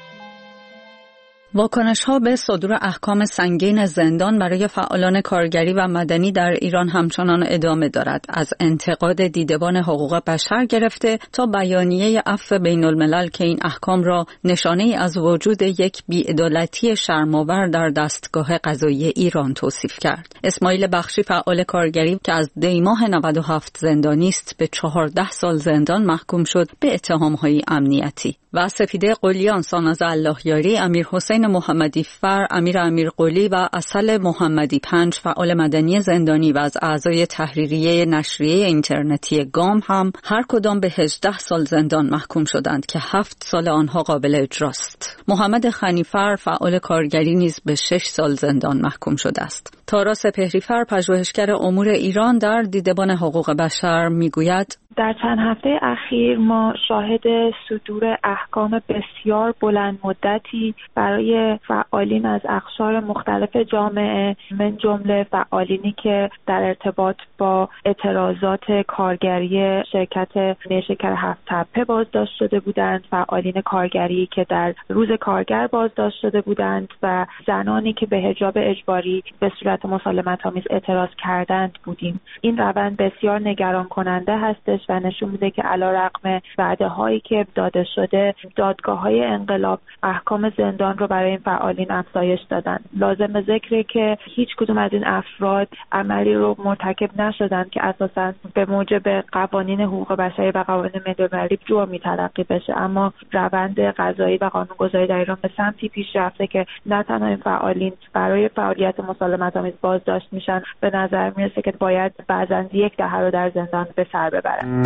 Speaker 21: واکنش‌ها به صدور احکام سنگین زندان برای فعالان کارگری و مدنی در ایران همچنان ادامه دارد. از انتقاد دیدبان حقوق بشر گرفته تا بیانیه عفو بین‌الملل که این احکام را نشانه‌ای از وجود یک بی‌عدالتی شرم‌آور در دستگاه قضایی ایران توصیف کرد. اسماعیل بخشی فعال کارگری که از دی‌ماه 97 زندانی است به 14 سال زندان محکوم شد به اتهام‌های امنیتی. و سپیده قلیان، ساناز اللهیاری، امیر حسین محمدی فر، امیر قلی و اصل محمدی 5 فعال مدنی زندانی و از اعضای تحریریه نشریه اینترنتی گام هم هر کدام به 18 سال زندان محکوم شدند که 7 سال آنها قابل اجراست. محمد خنیفر فعال کارگری نیز به 6 سال زندان محکوم شده است. تارا سپهریفر پژوهشگر امور ایران در دیدبان حقوق بشر میگوید
Speaker 1: در چند هفته اخیر ما شاهد صدور احکام بسیار بلند مدتی برای فعالین از اقشار مختلف جامعه، من جمله فعالینی که در ارتباط با اعتراضات کارگری شرکت نیشکر هفت تپه بازداشت شده بودند، فعالین کارگری که در روز کارگر بازداشت شده بودند و زنانی که به حجاب اجباری به صورت مسالمت‌آمیز اعتراض کردند بودیم. این روند بسیار نگران کننده هستش و نشون میده که علیرغم وعده‌هایی که داده شده، دادگاه‌های انقلاب احکام زندان رو برای این فعالین افزایش دادن. لازم ذکره که هیچ کدوم از این افراد عملی رو مرتکب نشدند که اساساً به موجب قوانین حقوق بشری و قوانین ملی‌المللی جرمی تلقی بشه، اما روند قضایی و قانونگذاری در ایران به سمتی پیش رفته که نه تنها این فعالین برای فعالیت مسالمت‌آمیز بازداشت میشن، به نظر میرسه که باید بعضاً یک دهه رو در زندان به سر ببرن.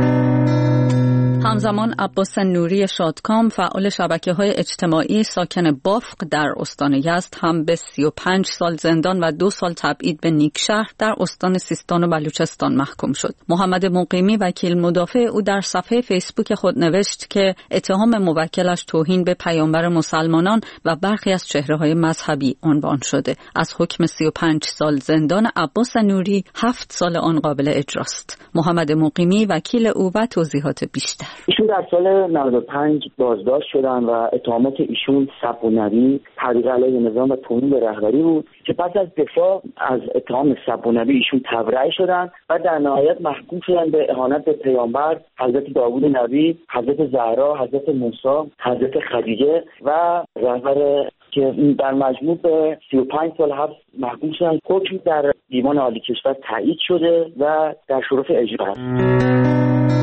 Speaker 21: همزمان عباس نوری شادکام فعال شبکه‌های اجتماعی ساکن بافق در استان یزد هم به 35 سال زندان و 2 سال تبعید به نیکشهر در استان سیستان و بلوچستان محکوم شد. محمد مقیمی وکیل مدافع او در صفحه فیسبوک خود نوشت که اتهام موکلش توهین به پیامبر مسلمانان و برخی از چهره‌های مذهبی عنوان شده. از حکم 35 سال زندان عباس نوری 7 سال آن قابل اجراست. محمد مقیمی وکیل او و توضیحات بیشتر.
Speaker 22: ایشون در سال 95 بازداشت شدن و اتهامات ایشون سب و نبی، تحریق علیه نظام و توهین به رهبری بود که پس از دفاع از اتهام سب و نبی ایشون تبرئه شدن و در نهایت محکوم شدن به اهانت به پیامبر حضرت داوود نبی، حضرت زهرا، حضرت موسی، حضرت خدیجه و رهبر که در مجموع به 35 سال حبس محکوم شدن. حکم در دیوان عالی کشور تایید شده و در شرف اجرا است.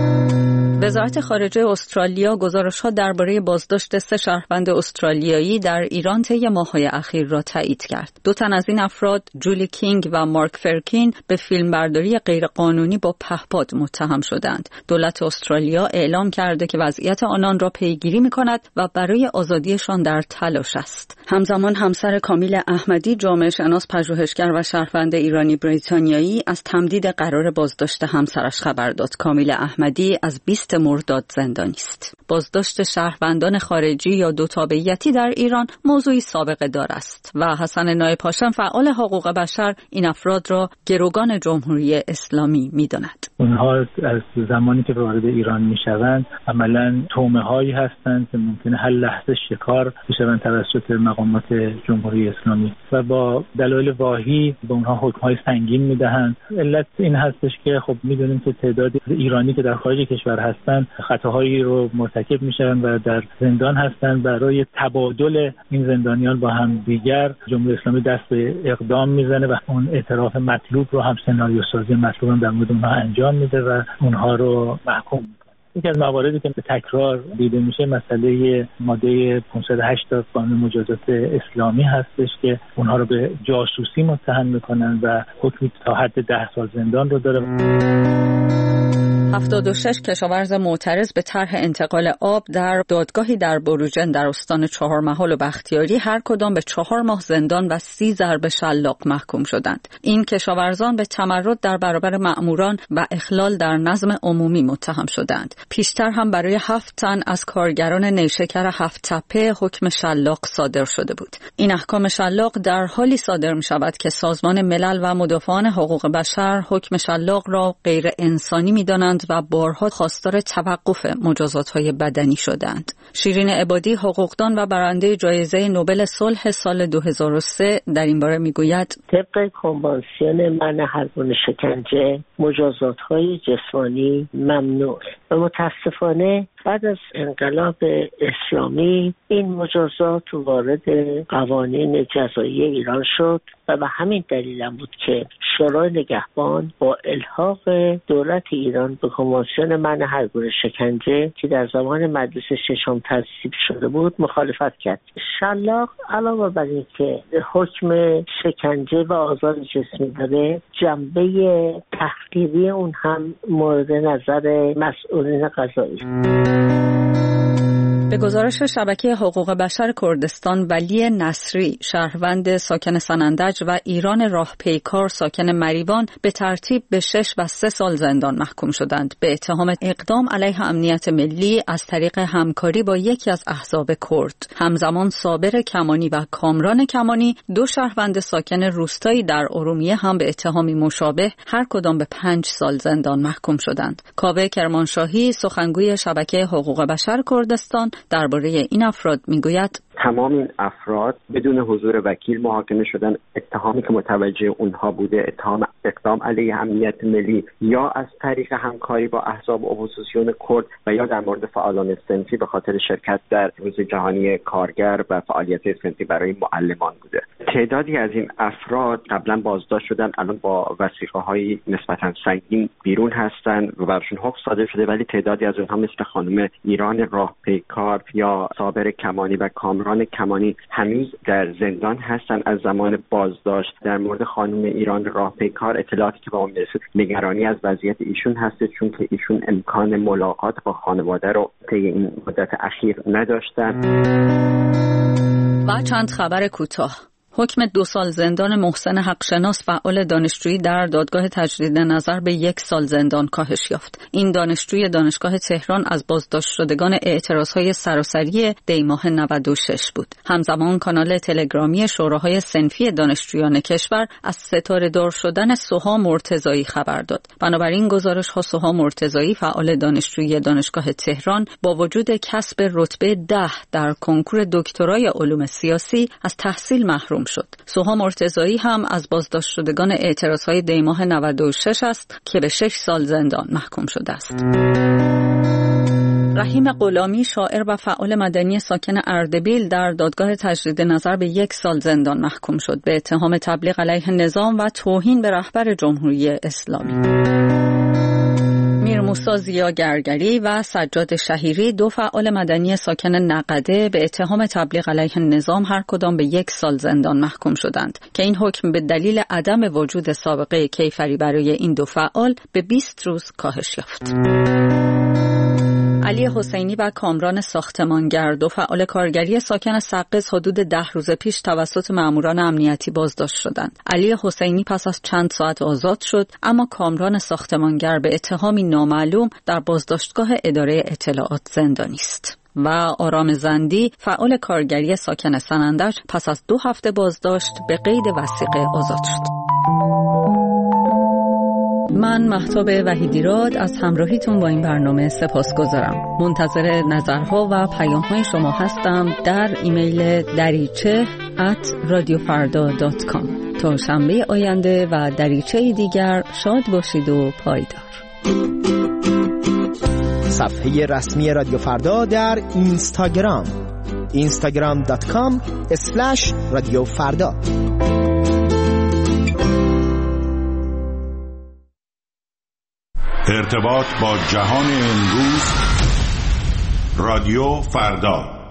Speaker 21: وزارت خارجه استرالیا گزارش‌ها درباره بازداشت 3 شهروند استرالیایی در ایران طی ماه‌های اخیر را تایید کرد. 2 تن از این افراد، جولی کینگ و مارک فرکین، به فیلمبرداری غیرقانونی با پهپاد متهم شدند. دولت استرالیا اعلام کرده که وضعیت آنان را پیگیری می‌کند و برای آزادیشان در تلاش است. همزمان همسر کامیل احمدی، جامعه شناس، پژوهشگر و شهروند ایرانی بریتانیایی، از تمدید قرار بازداشت همسرش خبر داد. کامیل احمدی از 20 مرداد زندانی است. بازداشت شهروندان خارجی یا دو تابعیتی در ایران موضوعی سابقه دار است و حسن نایپاشم فعال حقوق بشر این افراد را گروگان جمهوری اسلامی می‌داند.
Speaker 23: اونها از زمانی که وارد ایران میشوند عملاً تومه‌هایی هستند که ممکنه هر لحظه شکار بشوند توسط مقامات جمهوری اسلامی و با دلایل واهی به اونها حکم‌های سنگین میدهند. علت این هستش که خب می‌دونیم که تعداد ایرانی که در خارج کشور هستند خطاهایی رو مرتکب میشن و در زندان هستند. برای تبادل این زندانیان با هم دیگر جمهوری اسلامی دست به اقدام میزنه و اون اعتراف مطلوب رو هم سناریو سازی مطلوب هم در مورد اونها انجام میده و اونها رو محکوم میکنه. یکی از مواردی که به تکرار دیده میشه مسئله ماده 580 قانون مجازات اسلامی هستش که اونها رو به جاسوسی متهم میکنن و حکمی تا حد 10 سال زندان رو داره.
Speaker 21: 76 کشاورز معترض به طرح انتقال آب در دادگاهی در بروجن در استان چهارمحال و بختیاری هر کدام به 4 ماه زندان و 30 ضرب شلاق محکوم شدند. این کشاورزان به تمرد در برابر مأموران و اخلال در نظم عمومی متهم شدند. پیشتر هم برای 7 تن از کارگران نیشکر هفت تپه حکم شلاق صادر شده بود. این احکام شلاق در حالی صادر می شود که سازمان ملل و مدافعان حقوق بشر حکم شلاق را غیر انسانی می دانند و بارها خواستار توقف مجازات‌های بدنی شدند. شیرین عبادی، حقوقدان و برنده جایزه نوبل صلح سال 2003 در این باره میگوید
Speaker 24: طبق کنوانسیون منع هر گونه شکنجه مجازات‌های جسمانی ممنوعه و متاسفانه بعد از انقلاب اسلامی این مجازات وارد قوانین جزایی ایران شد و به همین دلیل هم بود که شورای نگهبان با الحاق دولت ایران به کنوانسیون منع هر گونه شکنجه که در زمان مجلس ششم تصویب شده بود مخالفت کرد. شلاق علاوه بر این که حکم شکنجه و آزار جسمی داره، جنبه تحقیری اون هم مورد نظر مسئولین قضایی.
Speaker 21: به گزارش شبکه حقوق بشر کردستان، ولی نصری شهروند ساکن سنندج و ایران راهپیکار ساکن مریوان به ترتیب به 6 و 3 سال زندان محکوم شدند به اتهام اقدام علیه امنیت ملی از طریق همکاری با یکی از احزاب کرد. همزمان صابر کمانی و کامران کمانی، 2 شهروند ساکن روستایی در ارومیه، هم به اتهامی مشابه هر کدام به 5 سال زندان محکوم شدند. کاوه کرمانشاهی، سخنگوی شبکه حقوق بشر کردستان، درباره این افراد میگوید:
Speaker 5: تمام این افراد بدون حضور وکیل محاکمه شدن. اتهامی که متوجه اونها بوده اتهام اقدام علیه امنیت ملی یا از طریق همکاری با احزاب اپوزیسیون کرد و یا در مورد فعالان صنفی به خاطر شرکت در روز جهانی کارگر و فعالیت صنفی برای معلمان بوده. تعدادی از این افراد قبلا بازداشت شدن، الان با وثیقه‌های نسبتاً سنگین بیرون هستن و براشون حکم صادر شده، ولی تعدادی از اونها مثل خانم ایران راهپیکار یا صابر کمانی و کامران کمانی هنوز در زندان هستن. از زمان بازداشت در مورد خانم ایران راهپیکار اطلاعاتی که به ما میرسه نگرانی از وضعیت ایشون هست، چون که ایشون امکان ملاقات با خانواده رو طی این مدت اخیر نداشتن.
Speaker 21: و چند خبر کوتاه. حکم 2 سال زندان محسن حقشناس، فعال دانشجویی، در دادگاه تجدید نظر به 1 سال زندان کاهش یافت. این دانشجوی دانشگاه تهران از بازداشت شدگان اعتراضهای سراسری دیماه 96 بود. همزمان کانال تلگرامی شوراهای صنفی دانشجویان کشور از ستاره دار شدن سوها مرتضایی خبر داد. بنابراین گزارش‌ها سوها مرتضایی، فعال دانشجویی دانشگاه تهران، با وجود کسب رتبه 10 در کنکور دکترای علوم سیاسی از تحصیل محروم شد. سوها مرتضایی هم از بازداشت شدگان اعتراضهای دیماه 96 است که به 6 سال زندان محکوم شده است. رحیم غلامی، شاعر و فعال مدنی ساکن اردبیل، در دادگاه تجدید نظر به 1 سال زندان محکوم شد به اتهام تبلیغ علیه نظام و توهین به رهبر جمهوری اسلامی. موسی زیا گرگری و سجاد شهیری، 2 فعال مدنی ساکن نقده، به اتهام تبلیغ علیه نظام هر کدام به 1 سال زندان محکوم شدند که این حکم به دلیل عدم وجود سابقه کیفری برای این 2 فعال به 20 روز کاهش یافت. علی حسینی و کامران ساختمانگر، 2 فعال کارگری ساکن سقز، حدود 10 روز پیش توسط ماموران امنیتی بازداشت شدند. علی حسینی پس از چند ساعت آزاد شد، اما کامران ساختمانگر به اتهامی نامعلوم در بازداشتگاه اداره اطلاعات زندانی است. و آرام زندی، فعال کارگری ساکن سنندج، پس از 2 هفته بازداشت به قید وثیقه آزاد شد. من مهتاب وحیدیراد از همراهیتون با این برنامه سپاسگزارم. منتظر نظرها و پیام‌های شما هستم در ایمیل dariche@radiofarda.com. تا شنبه آینده و دریچه دیگر شاد باشید و پایدار.
Speaker 2: صفحه رسمی رادیو فردا در اینستاگرام instagram.com/رادیوفردا.
Speaker 6: ارتباط با جهان امروز، رادیو فردا.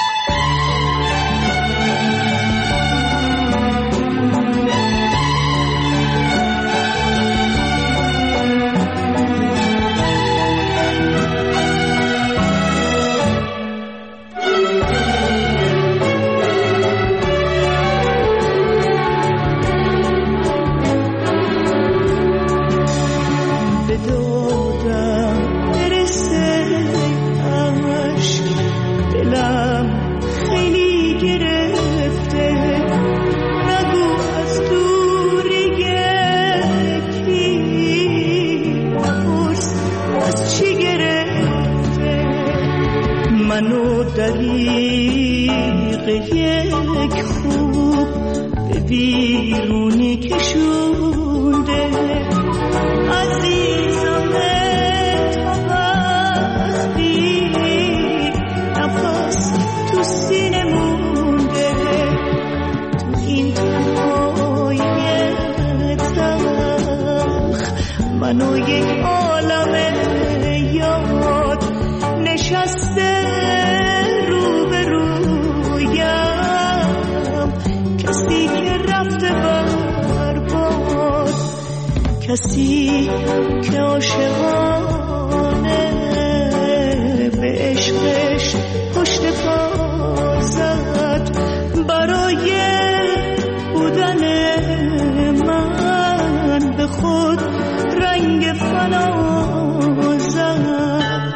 Speaker 7: منو یک عالم یاد نشسته روبرویم، کسی که رفته برباد، کسی که عاشقانه به عشقش پشت خود رنگ فنا زد.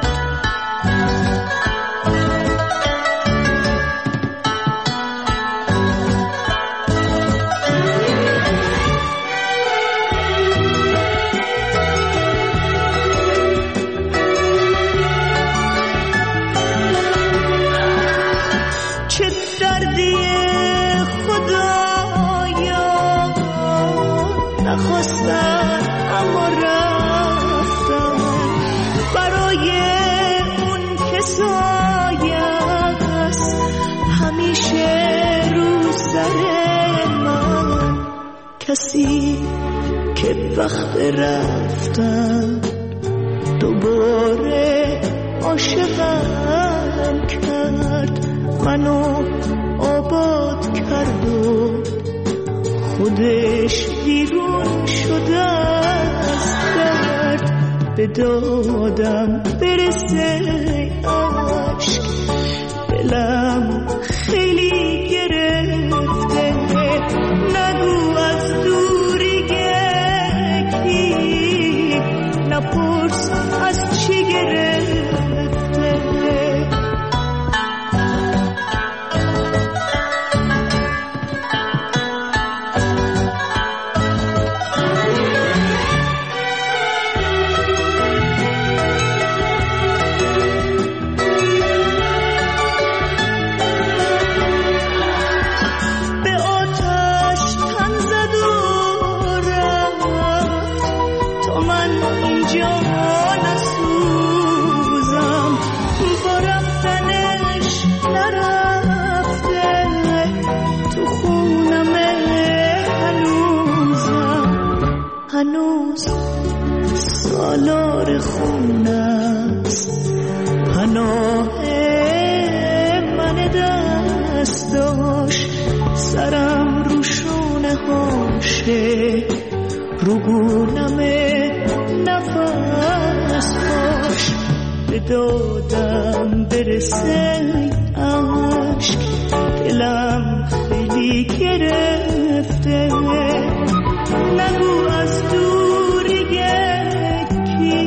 Speaker 7: چه دردی خدایا نخواستن اما رفتن، برای اون کسایه هست همیشه رو سر من. کسی که وقت رفتن دوباره عاشقم کرد، منو آباد کرد و خودش بیرون شده از درد. به دادم برسه عشق، دلم خیلی گرفته، نگو از دوری گکی، نپرس از چی گرفته. هنوز سالار خونه است پناه من دستاش، سرم رو شونه هاشه، رو گونم نفس هاش. به دادم برسه عشق، دلم خیلی گرفته، نگو از دوری یکی،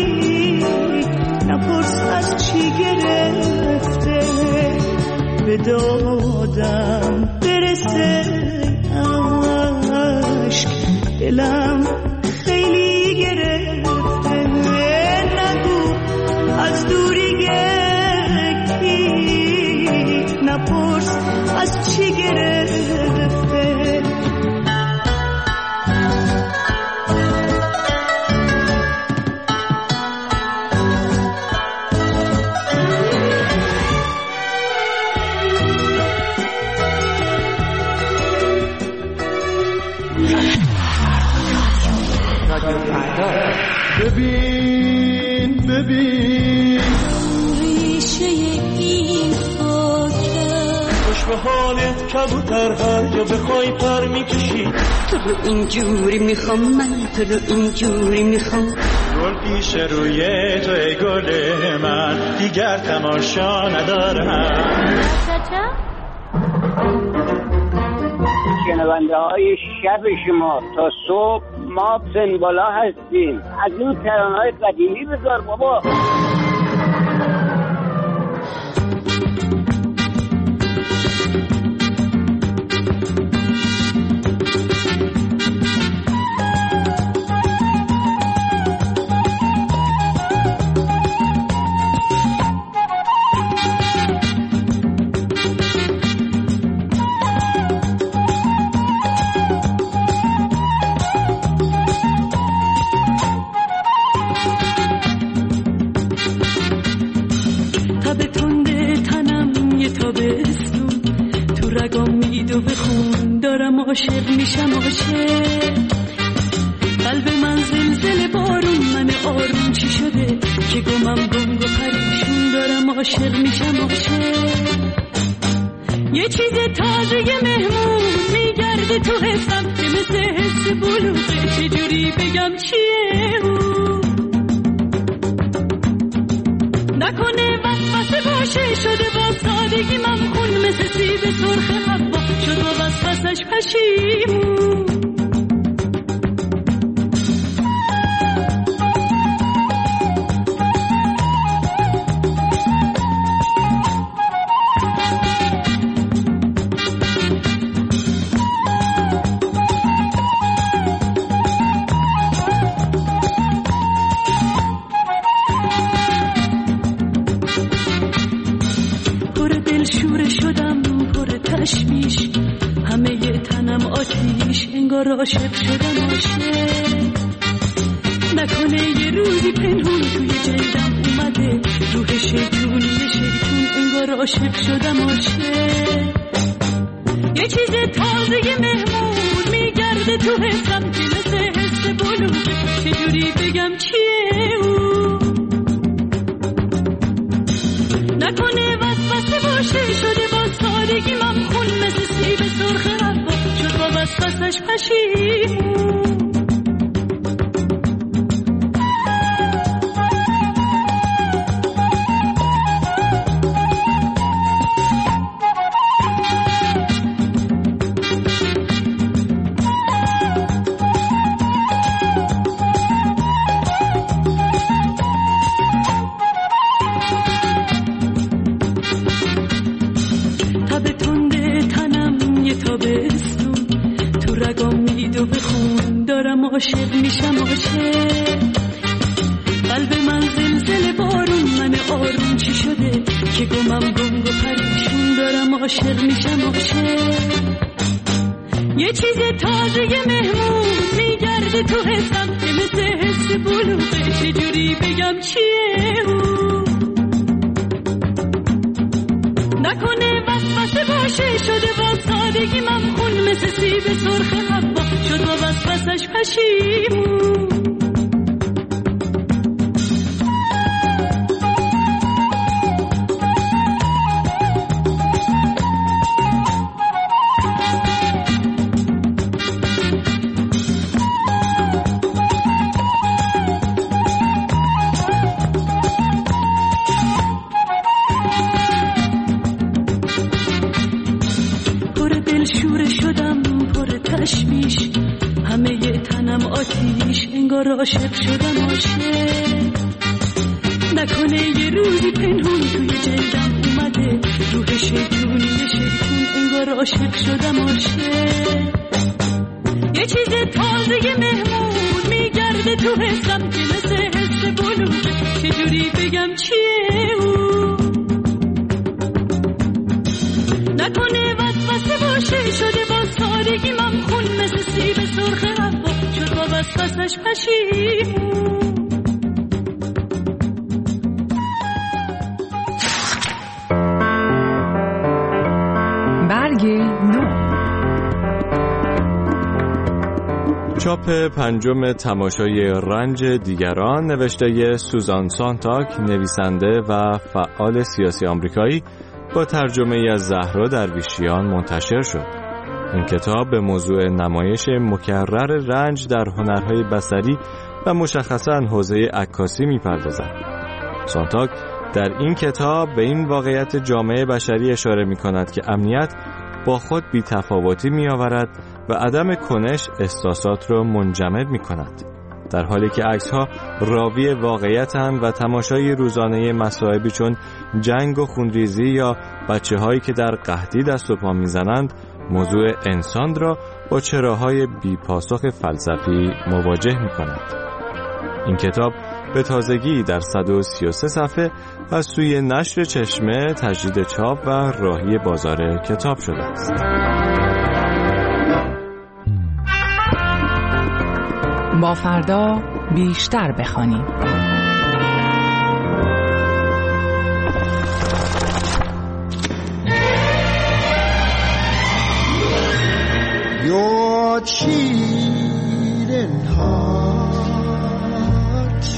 Speaker 7: نپرس از چی گرفته. به دادم برسه عشق، دلم خیلی گرفته، نگو از دوری یکی، نپرس از چی گرفته. ببین ببین ریشه این خاکه، خوش به حالت کبوتر، هر جا بخوای پر میکشی.
Speaker 9: تو رو اینجوری میخوام، من تو رو اینجوری میخوام.
Speaker 10: گل پیش روی تو ای گل من، دیگر تماشا ندارم.
Speaker 19: شنونده های شب شما تا صبح ما سنبالا هستیم. از اون ترانه‌های قدیمی بذار بابا.
Speaker 9: عاشق میشم عاشق، قلب من زلزله بارون، من آروم چی شده که گمم گنگ و پریشون، دارم عاشق میشم عاشق. یه چیز تازه مهمون میگرده تو حسم که مثل حس بلوغه، چجوری بگم چیه اون، نکنه وسوسه باشه شده با سادگی ممخون، مثل سیب سرخ حوا شد با وسوسش پشیمون. انگار عاشق شدم عاشق. نکنه یه روزی پنهون توی جلدم اومده روح شیطون انگار عاشق شدم عاشق. یه چیز تازه مهمون میگرده تو حسم که مثل حس بلوغ، چجوری بگم چیه او؟ نکنه وسوسه باشه شده با سادگی ممخون مثل سیب سرخ حوا شد با وسوسش پشیمون. عاشق میشم عاشق. قلب من زلزله بارون من آروم چی شده که گمم گنگ و پریشون دارم عاشق میشم عاشق. یه چیز تازه مهمون میگرده تو حسم که مثل حس بلوغه، چجوری بگم چیه او؟ نکنه وسوسه باشه شده با سادگی ممخون مثل سیب سرخ حوا شد با وسوسش پشیمون. انگار عاشق شدم عاشق. نکنه یه روزی پنهون توی جلدم اومده روح شیطون انگار عاشق شدم عاشق. یه چیز تازه مهمون میگرده تو حسم که مثل حس بلوغه، چجوری بگم چیه او؟ نکنه وسوسه باشه شده با سادگی ممخون مثل سیب سرخ حوا شد با وسوسش پشیمون.
Speaker 14: برگ نو.
Speaker 8: چاپ پنجم تماشای رنج دیگران نوشته سوزان سانتاک، نویسنده و فعال سیاسی آمریکایی، با ترجمه از زهرا درویشیان منتشر شد. این کتاب به موضوع نمایش مکرر رنج در هنرهای بصری و مشخصاً حوزه عکاسی می‌پردازد. سانتاک در این کتاب به این واقعیت جامعه بشری اشاره می‌کند که امنیت با خود بی‌تفاوتی می‌آورد و عدم کنش احساسات را منجمد می‌کند، در حالی که عکس‌ها راوی واقعیت‌اند و تماشای روزانه مصائبی چون جنگ و خونریزی یا بچه‌هایی که در قحطی دست و پا می‌زنند موضوع انسان را با چراهای بی‌پاسخ فلسفی مواجه می‌کند. این کتاب به تازگی در 133 صفحه از سوی نشر چشمه تجدید چاپ و راهی بازار کتاب شده است.
Speaker 14: با فردا بیشتر بخوانیم.
Speaker 7: Your cheating heart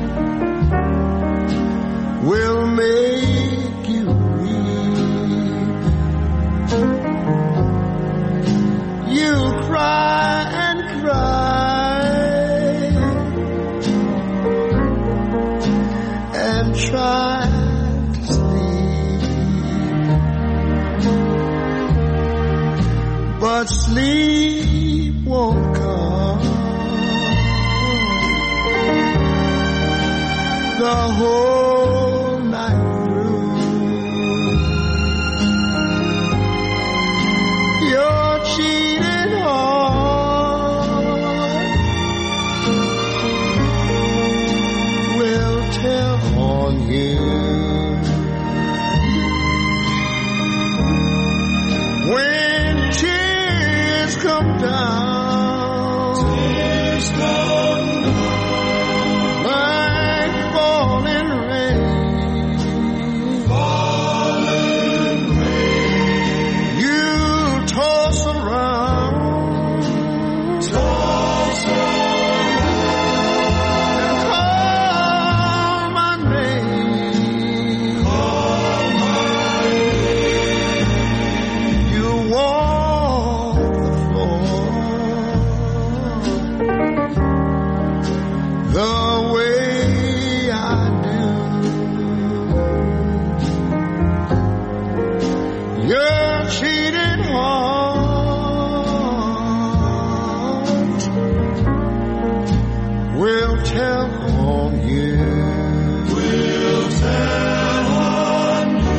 Speaker 7: will make you weep. You'll cry and cry and try to sleep, but sleep won't come. The whole night through, your cheating heart will tell on you. When tears come down the way I do. Your cheating heart will tell on you. Will tell on you.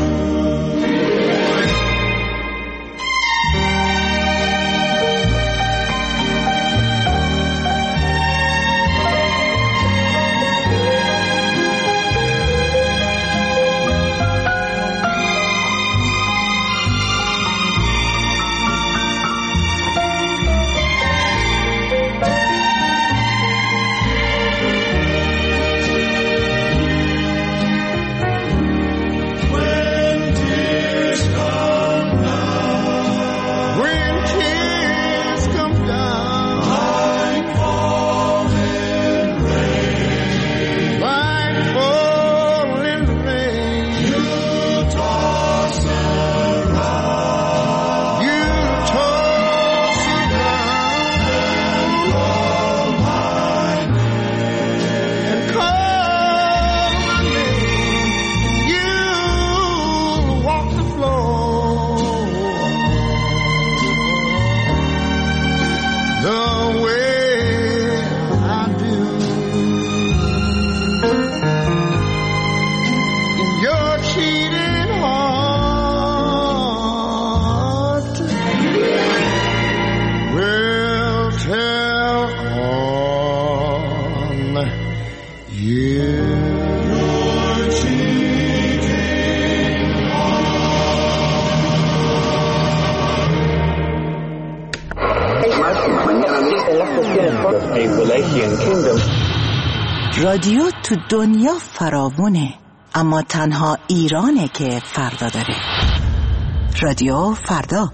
Speaker 11: رادیو تو دنیا فراوونه، اما تنها ایرانه که فردا داره. رادیو فردا.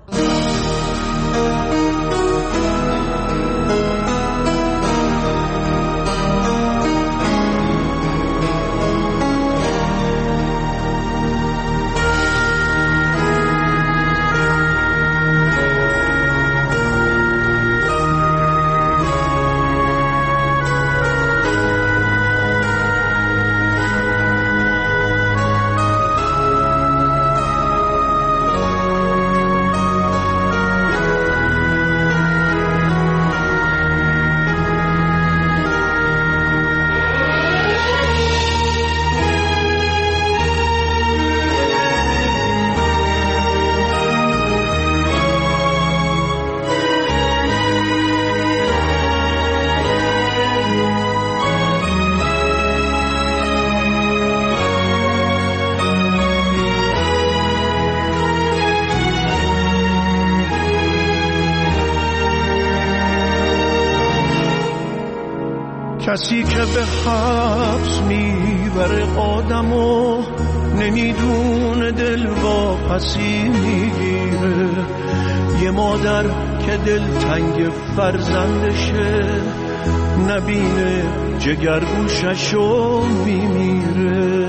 Speaker 7: کسی که به حبس میبره آدمو نمیدونه دل واپسی میگیره. یه مادر که دلتنگ فرزندشه نبینه جگرگوششو میمیره.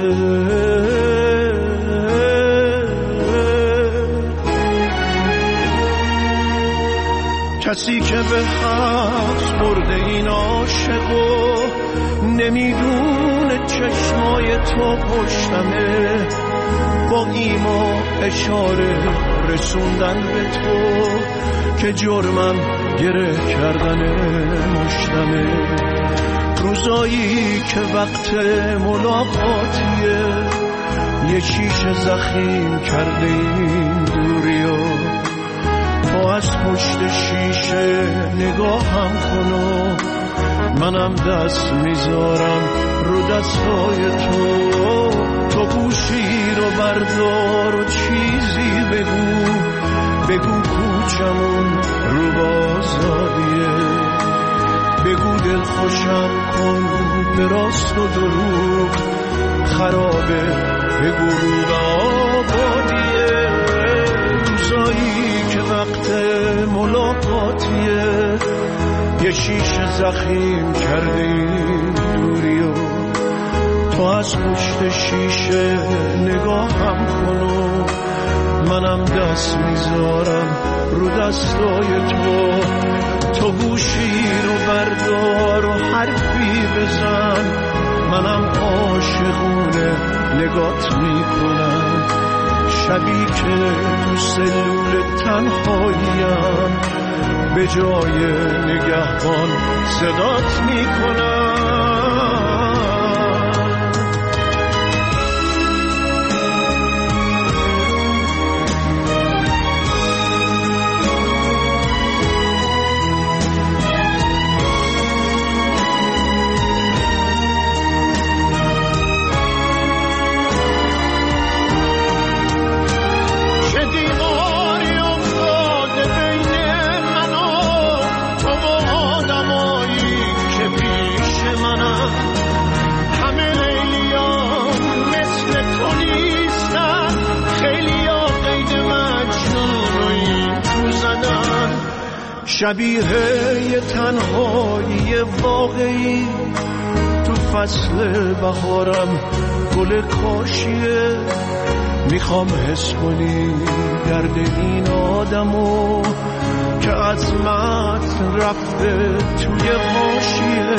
Speaker 7: کسی که به حبس برده این عاشقو نمیدونه چشمای تو پشتمه، با ایما اشاره رسوندن به تو که جرمم گره کردن مشتمه. روزایی که وقت ملاقاتیه یه شیشه زخیم کرده این دوریو، تو از پشت شیشه نگاهم کن و منم دست میذارم رو دستای تو. تو گوشی رو بردار و چیزی بگو کوچمون رو بازادیه، بگو دل خوشم کن به راست و دروغ خرابه، بگو رو به آبادیه. روزایی که وقت ملاقاتیه یه شیشه زخیم کرده این دوریو، تو از پشت شیشه نگاهم کن و منم دست میذارم رو دستای تو گوشی رو بردار و حرفی بزن، منم عاشقونه نگات میکنم، شبی که تو سلول تنهاییم به جای نگهبان صدات میکنم. شبیه یه تنهایی واقعی تو فصل بهارم گل کاشیه، میخوام حس کنی درد این آدمو که عظمت رفته توی غاشیه.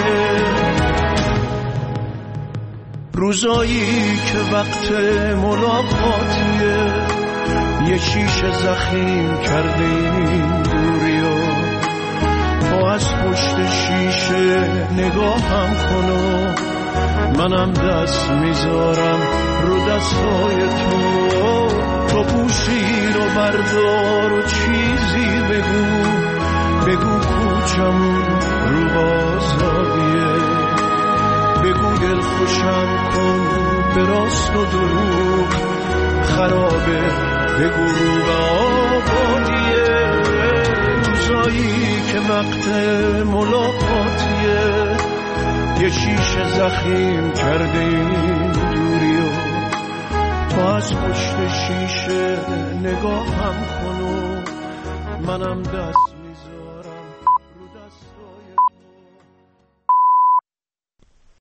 Speaker 7: روزایی که وقت ملاقاتیه یه شیشه زخیم کرده این دوریو، تو از پشت شیشه نگاهم کن و منم دست میذارم رو دستای تو گوشی رو بردار و چیزی بگو کوچمون رو آزادیه، بگو دل خوشم کن به راست و دروغ خرابه، بگو رو به آبادیه. روزایی که وقت ملاقاتیه یه شیشه زخیم کرده این دوریو، تو از پشت شیشه نگاهم کن و منم دست